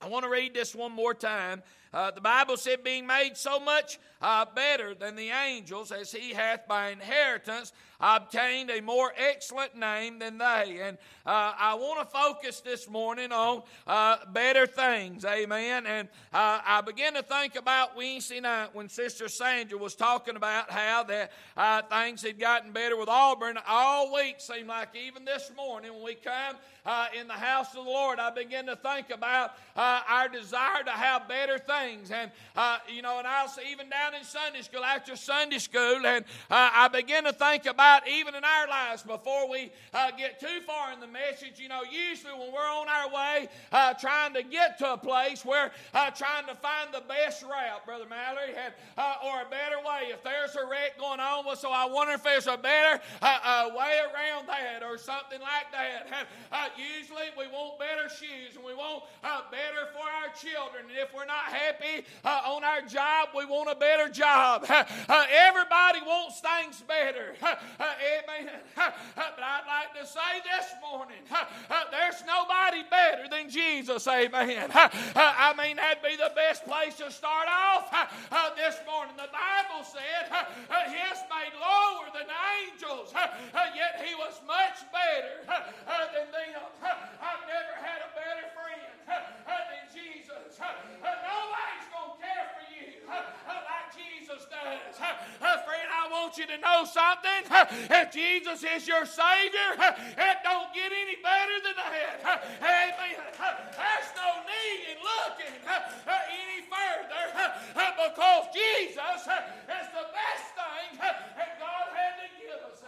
I want to read this one more time. The Bible said, being made so much better than the angels, as he hath by inheritance obtained a more excellent name than they. And I want to focus this morning on better things. Amen. And I began to think about Wednesday night when Sister Sandra was talking about how that things had gotten better with Auburn. All week seemed like, even this morning when we come in the house of the Lord, I began to think about our desire to have better things. And, and I'll see even down in Sunday school, after Sunday school, and I begin to think about even in our lives before we get too far in the message. Usually when we're on our way trying to get to a place, we're trying to find the best route, Brother Mallory, or a better way. If there's a wreck going on, well, so I wonder if there's a better way around that or something like that. Usually we want better shoes and we want better for our children. And if we're not happy on our job, we want a better job. Everybody wants things better. Amen. But I'd like to say this morning, there's nobody better than Jesus. Amen. That'd be the best place to start off this morning. The Bible said he is made lower than angels, yet he was much better than them. I've never had a better friend than Jesus. Nobody's going to care for you like Jesus does. Friend, I want you to know something. If Jesus is your Savior, it don't get any better than that. Amen. There's no need in looking any further because Jesus is the best thing that God had to give us.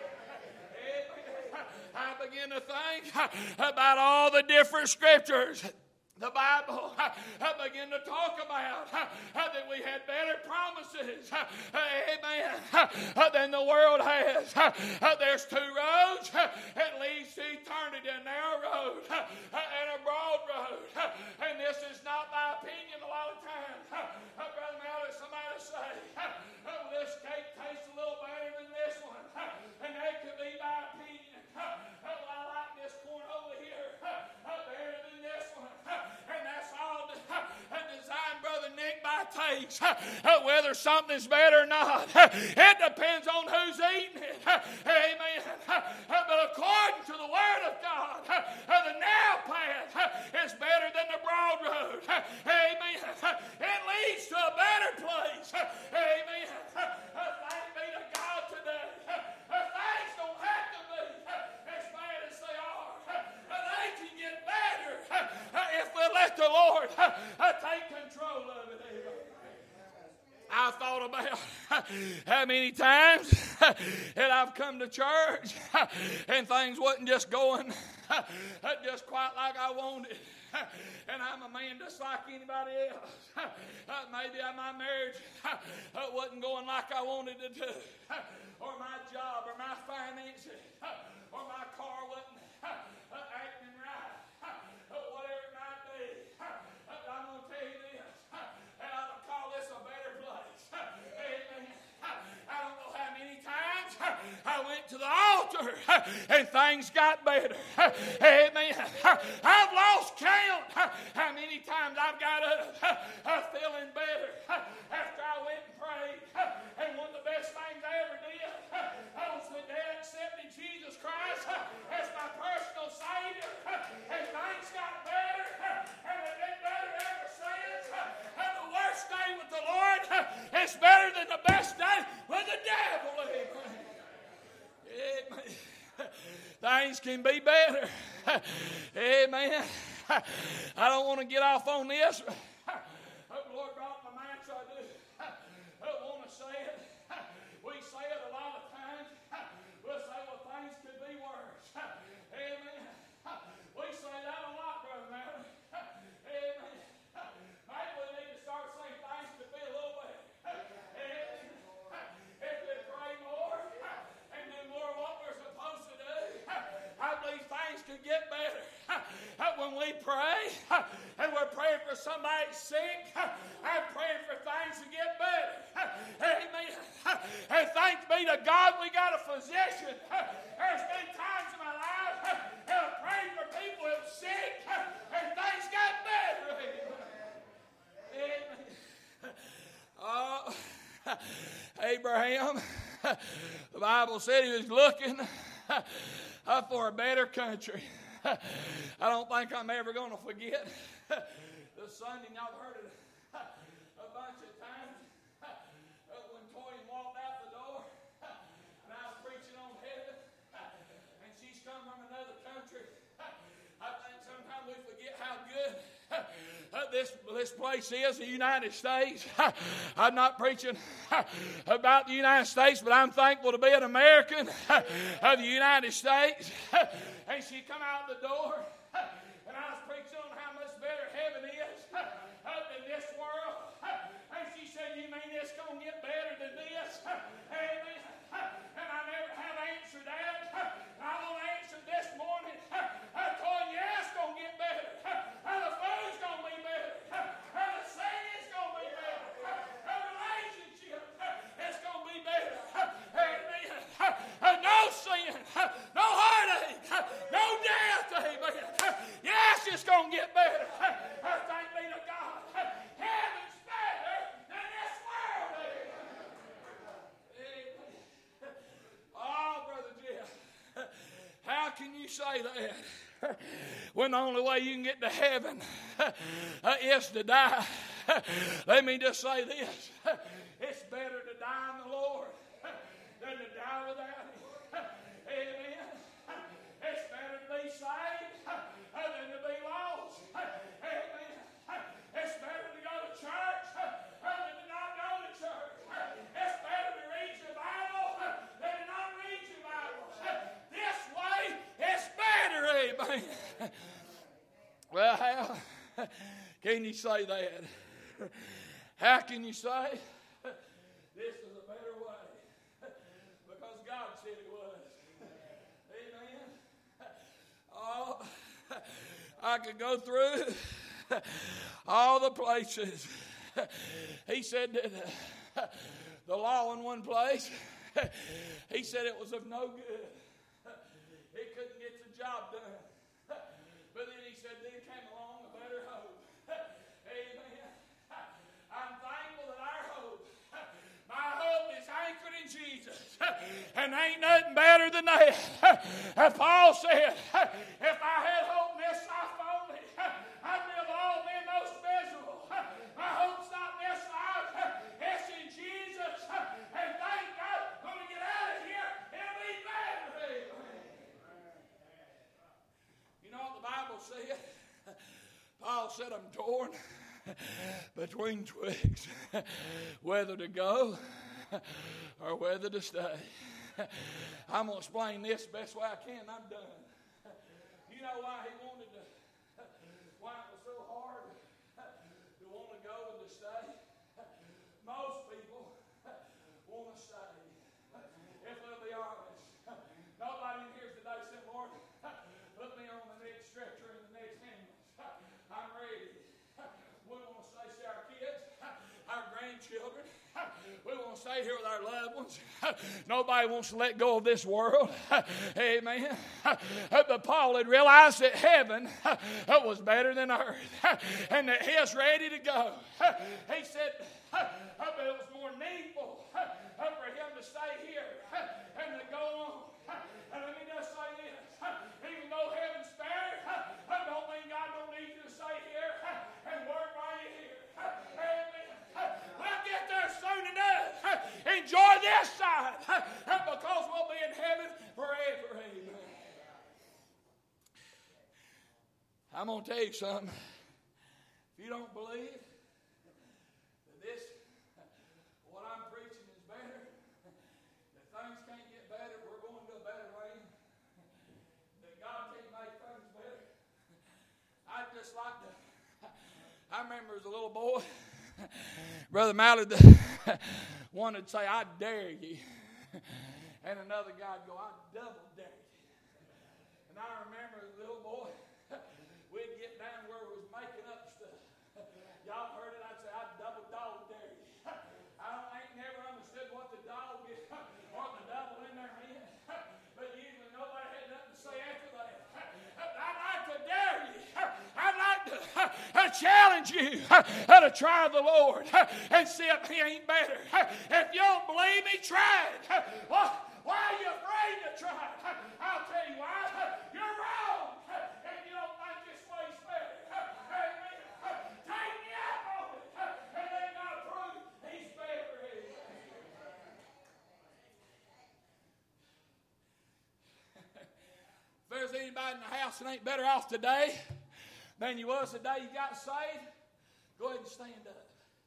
I begin to think about all the different scriptures. The Bible began to talk about that we had better promises, amen, than the world has. There's two roads that leads to eternity, a narrow road and a broad road. And this is not my opinion a lot of times. Brother Mallory, somebody say, this cake tastes a little better than this one. And that could be my opinion. Well, I like this corn over here better than this one. And that's all designed, Brother Nick, by taste. Whether something's better or not, it depends on who's eating it. Amen. But according to the Word of God, the narrow path is better than the broad road. Amen. It leads to a better place. Amen. Thank be to God today. Things don't have to be as bad as they are. They can get better if we let the Lord take control of it. I thought about how many times that I've come to church and things wasn't just going just quite like I wanted. And I'm a man just like anybody else. Maybe my marriage wasn't going like I wanted it to, or my job, or my finances, or my car wasn't acting right, whatever it might be. I'm going to tell you this, and I would call this a better place. Amen. I don't know how many times I went to the altar and things got better. Amen. I've lost count how many times I've got up feeling better after I went and prayed. And one of the best things I ever did was the day I accepted Jesus Christ as my personal Savior. And things got better, and they've been better ever since. And the worst day with the Lord is better than the best day with the devil. Amen. Things can be better. Amen. I don't want to get off on this. The Lord brought my mind, so I do. I want to say it. We say it a lot of times. We'll say, well, things could be worse. Amen. We say that a lot, Brother Mallory. Amen. Maybe we need to start saying things could be a little better. Amen. If we pray more and do more of what we're supposed to do, I believe things could get better. When we pray and we're praying for somebody sick, I'm praying for things to get better. Amen. And thanks be to God we got a physician. There's been times in my life I've prayed for people who are sick and things got better. Abraham, the Bible said he was looking for a better country. I don't think I'm ever going to forget the Sunday, and y'all heard it a bunch of times, when Toyin walked out the door, and I was preaching on heaven, and she's come from another country. I think sometimes we forget how good this place is, the United States. I'm not preaching about the United States, but I'm thankful to be an American of the United States. And she come out the door, and I was preaching on how much better heaven is than this world. And she said, "You mean it's going to get better than this?" Amen. And I never have answered that. I will answer this morning. I told you, yeah, it's going to get better. The food's going to be better. The singing's going to be better. The relationship is going to be better. Amen. No sin, no heartache, no death. Amen. Yes, it's going to get better. Thank be to God. Heaven's better than this world. Amen. Oh, Brother Jeff, how can you say that when the only way you can get to heaven is to die? Let me just say this. It's better to die in the Lord than to die without Him. Amen. It's better to be saved than to be lost. Amen. It's better to go to church than to not go to church. It's better to read your Bible than to not read your Bible. This way is better. Amen. Well, how can you say that? How can you say this is a better way? Because God said it was. Amen. Oh, I could go through all the places. He said that the law in one place, he said it was of no good. It couldn't get the job done. But then he said there came along a better hope. Amen. I'm thankful that our hope, my hope is anchored in Jesus. And ain't nothing better than that. Paul said, if I had hope in this life only, I'd be of all men most miserable. My hope's not in this life. It's in Jesus. And thank God when we get out of here, it'll be better. You know what the Bible said? Paul said, I'm torn between twigs, whether to go or whether to stay. I'm going to explain this the best way I can. I'm done. You know why he wanted to, why it was so hard to want to go and to stay? Most people want to stay. If we'll be honest, nobody in here today said, Lord, put me on the next stretcher and the next ambulance. I'm ready. We want to stay, see our kids, our grandchildren. We want to stay here with our loved ones. Nobody wants to let go of this world. Amen. But Paul had realized that heaven was better than earth and that he was ready to go. He said but it was more needful for him to stay here and to go on. And let me just say this. Even though heaven's better, don't mean God don't need you to stay here and work while you're here. Amen. We'll get there soon enough. Enjoy this side because we'll be in heaven forever. Amen. I'm going to tell you something. If you don't believe that this, what I'm preaching is better, that things can't get better, we're going to a better way, that God can make things better. I'd just like to, I remember as a little boy, Brother Mallard wanted to say, I dare you. And another guy would go, I double dare you. And I remember as a little boy, we'd get down where we was making up stuff. Y'all heard it, I'd say, I double dog dare you. I ain't never understood what the dog is, what the double in there meant. But usually nobody had nothing to say after that. I'd like to dare you. I'd like to challenge challenge you to try the Lord and see if He ain't better. If you don't believe me, try it. Why are you afraid to try it? I'll tell you why. You're wrong. If you don't think this way's better. Amen. Take me up on it. And then God prove He's better. If there's anybody in the house that ain't better off today than you was the day you got saved, go ahead and stand up.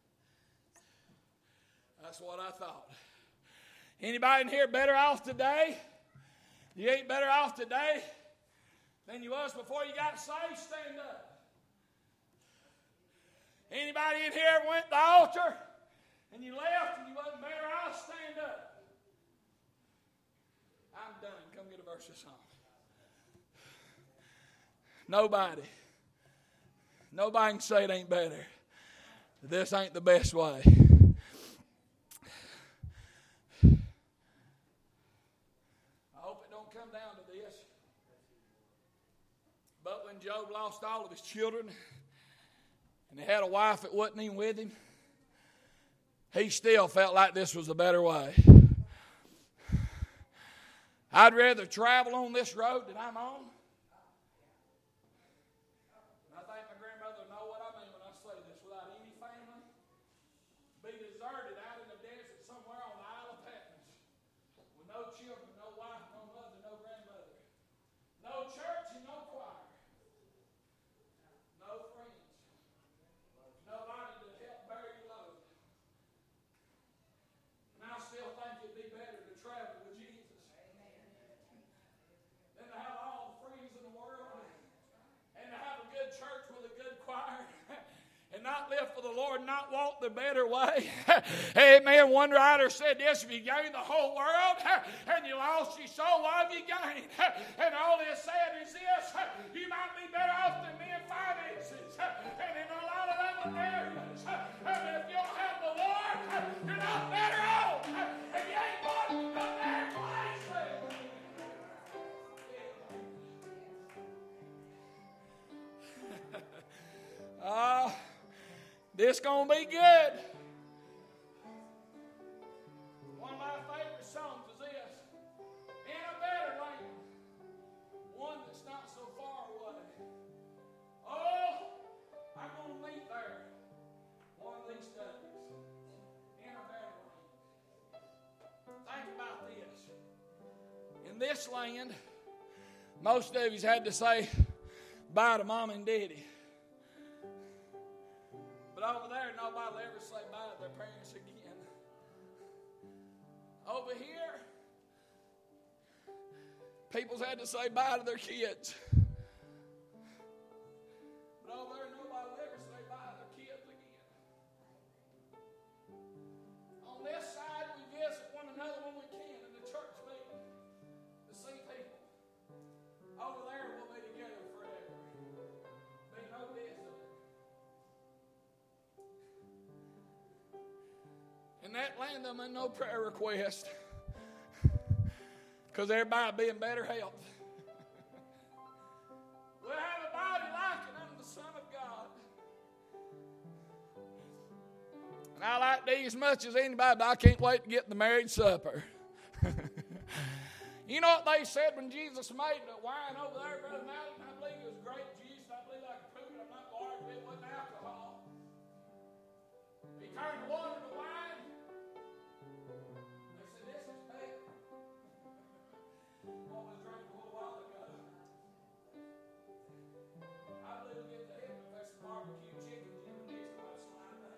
That's what I thought. Anybody in here better off today? You ain't better off today than you was before you got saved? Stand up. Anybody in here ever went to the altar and you left and you wasn't better off? Stand up. I'm done. Come get a verse of song. Nobody can say it ain't better. This ain't the best way. Down to this. But when Job lost all of his children and he had a wife that wasn't even with him, he still felt like this was the better way. I'd rather travel on this road that I'm on. And I think my grandmother know what I mean when I say this. Without any family, be deserted out in the desert somewhere on the Isle of Patmos with no children, no wife, no mother, no grandmother, no church and no choir, no friends, nobody to help bear your load. And I still think it'd be better to travel with Jesus than to have all the friends in the world and to have a good church with a good choir and not live for the Lord, not walk the better way. Amen. One writer said this: if you gain the whole world and you lost your soul, what have you gained? And all this said is this: you might be better off than me in finances and in a lot of other areas. And if you don't have the Lord, you're not better off. And you ain't going to the better place. This gonna be good. One of my favorite songs is this: in a better land, one that's not so far away. Oh, I'm gonna meet there one of these days. In a better land. Think about this. In this land, most of you had to say bye to mom and daddy. But over there, nobody will ever say bye to their parents again. Over here, people's had to say bye to their kids. But over there, nobody will ever say bye to their kids again. On this side, we visit one another when we can in the church meeting to see people. Over there, we'll be together forever. Be no visiting. In that land, there ain't no prayer request because everybody be in better health. We'll have a body like it unto the Son of God. And I like thee as much as anybody, but I can't wait to get the marriage supper. You know what they said when Jesus made the wine over there, Brother Malcolm? I believe it was grape juice. I believe like a fruit. I'm not going to argue it wasn't alcohol. He turned the water to wine. They said, this is better. What was drank a little while ago. I believe we'll get to heaven if there's some barbecue chicken in the next one slide back.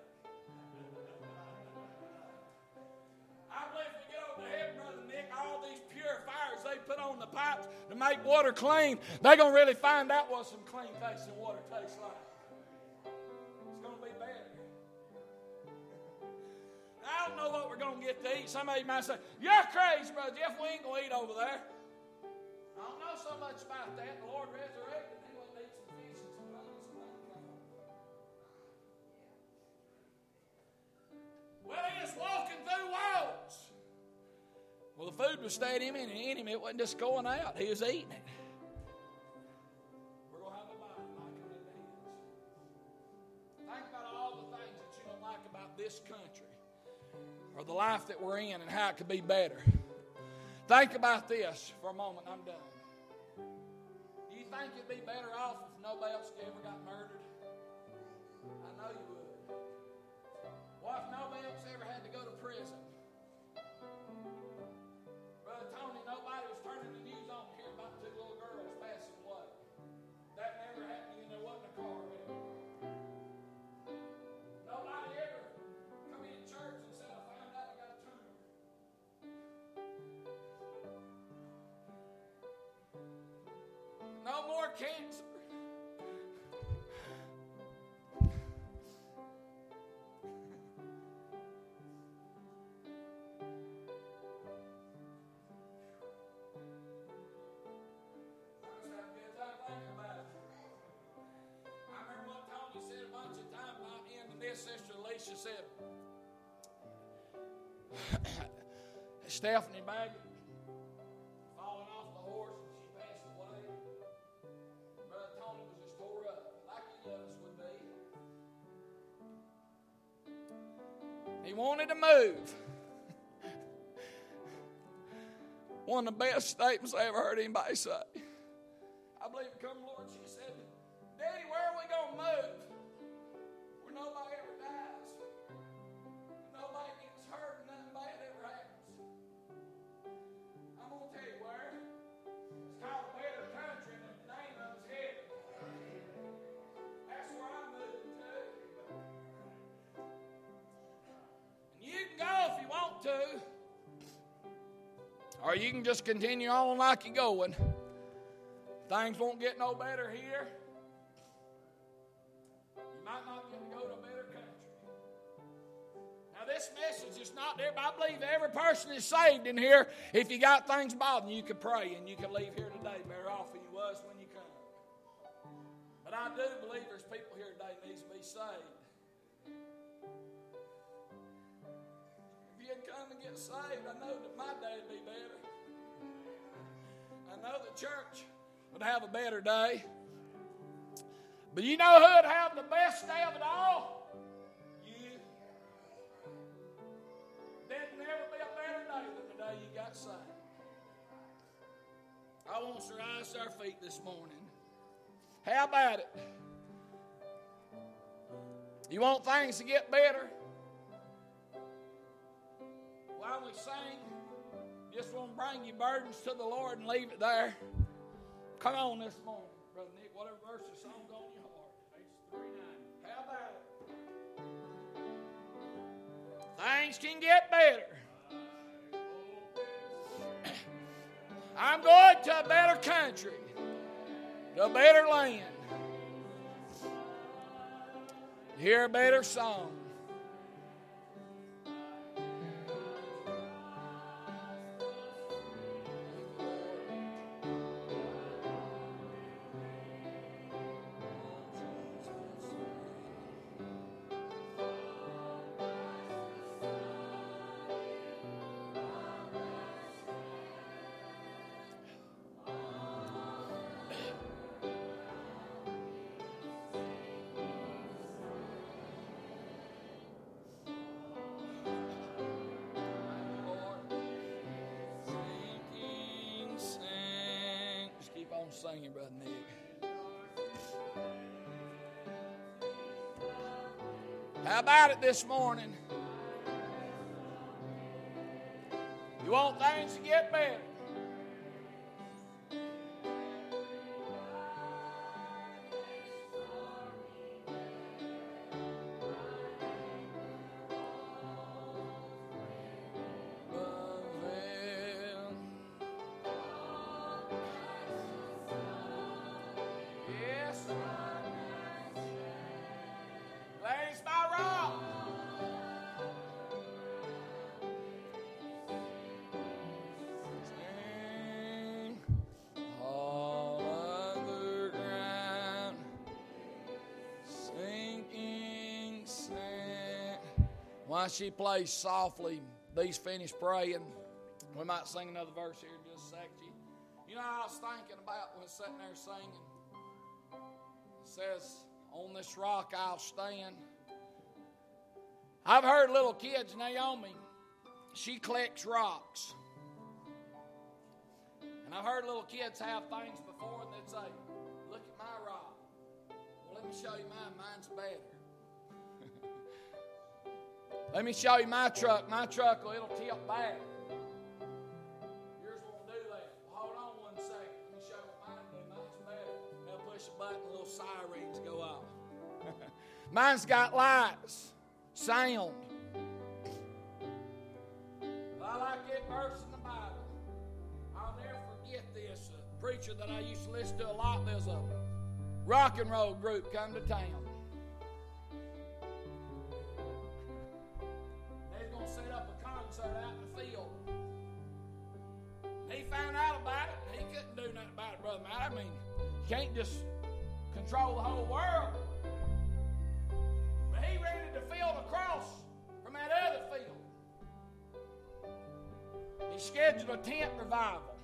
I believe if we get over to heaven, Brother Nick, all these purifiers they put on the pipes to make water clean, they're going to really find out what some clean tasting water tastes like. It's going to be better. I don't know what we're going to get to eat. Somebody might say, you're crazy, Brother Jeff. We ain't going to eat over there. I don't know so much about that. The Lord resurrected. He wouldn't eat some fish and some honey and some honeycomb. Well, he was walking through walls. Well, the food was staying in him. It wasn't just going out. He was eating it. We're going to have a body like him in the hands. about this country or the life that we're in and how it could be better. Think about this for a moment. I'm done. Do you think it'd be better off if nobody else ever got murdered? I know you would. What if nobody else ever had to go to prison? Brother Tony, nobody was turning the news on here about two little girls passing away. That never happened, and there wasn't a car there. Nobody ever come in church and said, I found out I got a tumor. No more cancer. Sister Alicia said, Stephanie Baggett falling off the horse and she passed away. Brother Tony was just tore up, like any of us would be. He wanted to move. One of the best statements I ever heard anybody say. I believe it come, Lord. She said, Daddy, where are we going to move? Where nobody ever dies. Nobody gets hurt and nothing bad ever happens. I'm going to tell you where. It's called a better country and the name of it's heaven. That's where I'm moving to. And you can go if you want to. Or you can just continue on like you're going. Things won't get no better here. You might not get to go to a better country. Now this message is not there, but I believe every person is saved in here. If you got things bothering you, you can pray and you can leave here today better off than you was when you come. But I do believe there's people here today that needs to be saved. If you'd come and get saved, I know that my day would be better. I know the church would have a better day. But you know who would have the best day of it all? You. There'd never be a better day than the day you got saved. I want us to rise to our feet this morning. How about it? You want things to get better? While we sing, just want to bring your burdens to the Lord and leave it there. Come on this morning, Brother Nick. Whatever verse the song's on your heart. Page 39. How about it? Things can get better. I'm going to a better country, to a better land, to hear a better song. Singing, Brother Nick. How about it this morning? You want things to get better? While she plays softly, these finish praying. We might sing another verse here in just a second. You know, I was thinking about when sitting there singing. It says, on this rock I'll stand. I've heard little kids, Naomi, she collects rocks. And I've heard little kids have things before and they'd say, look at my rock. Well, let me show you mine. Mine's better. Let me show you my truck. My truck, it'll tilt back. Yours won't do that. Well, hold on one second. Let me show you what mine do. Mine's better. They'll push a button, little sirens go off. Mine's got lights, sound. I like that verse in the Bible. I'll never forget this. A preacher that I used to listen to a lot, there's a rock and roll group come to town. They was going to set up a concert out in the field. He found out about it. He couldn't do nothing about it, Brother Matt. I mean, you can't just control the whole world. But he rented the field across from that other field. He scheduled a tent revival.